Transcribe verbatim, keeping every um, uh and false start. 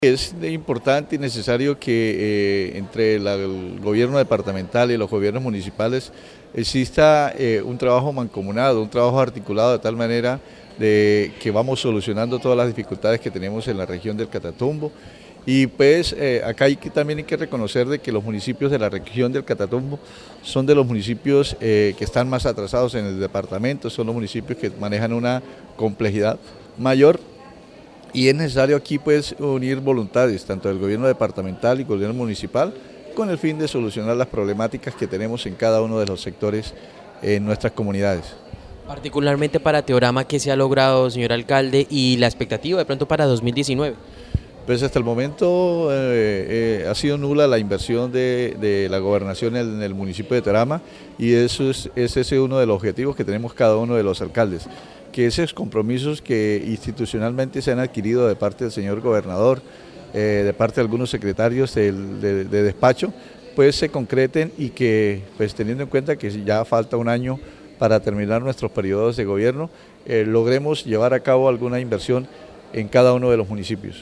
Es importante y necesario que eh, entre la, el gobierno departamental y los gobiernos municipales exista eh, un trabajo mancomunado, un trabajo articulado de tal manera de que vamos solucionando todas las dificultades que tenemos en la región del Catatumbo. Y pues eh, acá hay que, también hay que reconocer de que los municipios de la región del Catatumbo son de los municipios eh, que están más atrasados en el departamento, son los municipios que manejan una complejidad mayor. Y es necesario aquí pues unir voluntades, tanto del gobierno departamental y gobierno municipal, con el fin de solucionar las problemáticas que tenemos en cada uno de los sectores en nuestras comunidades. Particularmente para Teorama, ¿qué se ha logrado, señor alcalde, y la expectativa de pronto para dos mil diecinueve? Pues hasta el momento eh, eh, ha sido nula la inversión de, de la gobernación en el, en el municipio de Teorama, y eso es, es ese uno de los objetivos que tenemos cada uno de los alcaldes, que esos compromisos que institucionalmente se han adquirido de parte del señor gobernador, eh, de parte de algunos secretarios del, de, de despacho, pues se concreten y que, pues teniendo en cuenta que ya falta un año para terminar nuestros periodos de gobierno, eh, logremos llevar a cabo alguna inversión en cada uno de los municipios.